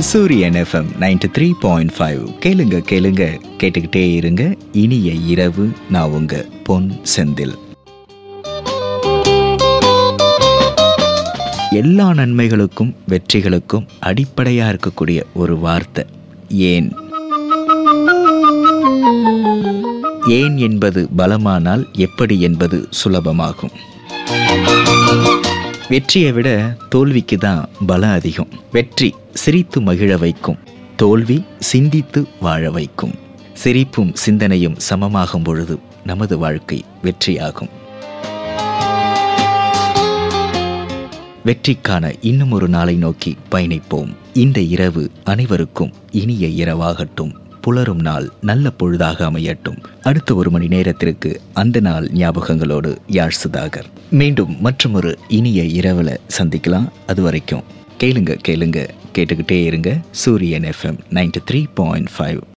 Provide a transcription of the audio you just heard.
சூரியன் எஃப்எம் 93.5 கேளுங்க கேளுங்க கேட்டுக்கிட்டே இருங்க. இனிய இரவு. நான் உங்க பொன் செந்தில். எல்லா நன்மைகளுக்கும் வெற்றிகளுக்கும் அடிப்படையா இருக்கக்கூடிய ஒரு வார்த்தை ஏன். ஏன் என்பது பலமானால் எப்படி என்பது சுலபமாகும். வெற்றியை விட தோல்விக்கு தான் பலம் அதிகம். வெற்றி சிரித்து மகிழ வைக்கும், தோல்வி சிந்தித்து வாழ வைக்கும். சிரிப்பும் சிந்தனையும் சமமாகும் பொழுது நமது வாழ்க்கை வெற்றியாகும். வெற்றிக்கான இன்னும் ஒரு நாளை நோக்கி பயணிப்போம். இந்த இரவு அனைவருக்கும் இனிய இரவாகட்டும். புலரும் நாள் நல்ல பொழுதாக அமையட்டும். அடுத்த 1 மணி நேரத்திற்கு அந்த நாள் ஞாபகங்களோடு யாழ் சுதாகர். மீண்டும் மற்றொரு இனிய இரவுல சந்திக்கலாம். அது வரைக்கும் கேளுங்க கேளுங்க கேட்டுக்கிட்டே இருங்க. சூரியன் எஃப்எம் 93.5.